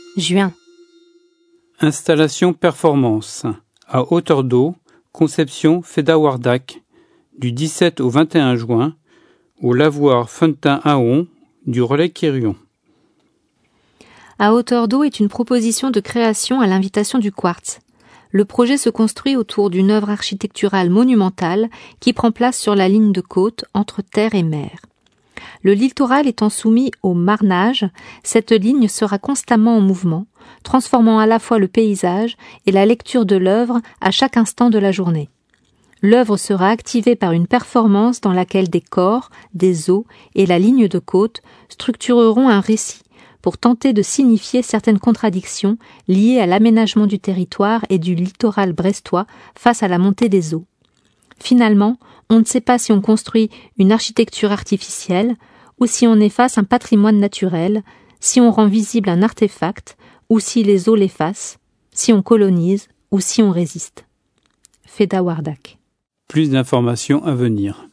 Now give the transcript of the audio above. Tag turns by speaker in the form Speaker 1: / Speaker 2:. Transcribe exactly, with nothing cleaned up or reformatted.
Speaker 1: Juin.
Speaker 2: Installation performance. À hauteur d'eau, conception Feda Wardak, du dix-sept au vingt et un juin, au lavoir Fentin-Ahon du relais Quirion.
Speaker 1: À hauteur d'eau est une proposition de création à l'invitation du Quartz. Le projet se construit autour d'une œuvre architecturale monumentale qui prend place sur la ligne de côte entre terre et mer. Le littoral étant soumis au marnage, cette ligne sera constamment en mouvement, transformant à la fois le paysage et la lecture de l'œuvre à chaque instant de la journée. L'œuvre sera activée par une performance dans laquelle des corps, des eaux et la ligne de côte structureront un récit pour tenter de signifier certaines contradictions liées à l'aménagement du territoire et du littoral brestois face à la montée des eaux. Finalement, on ne sait pas si on construit une architecture artificielle ou si on efface un patrimoine naturel, si on rend visible un artefact ou si les eaux l'effacent, si on colonise ou si on résiste. Feda Wardak.
Speaker 2: Plus d'informations à venir.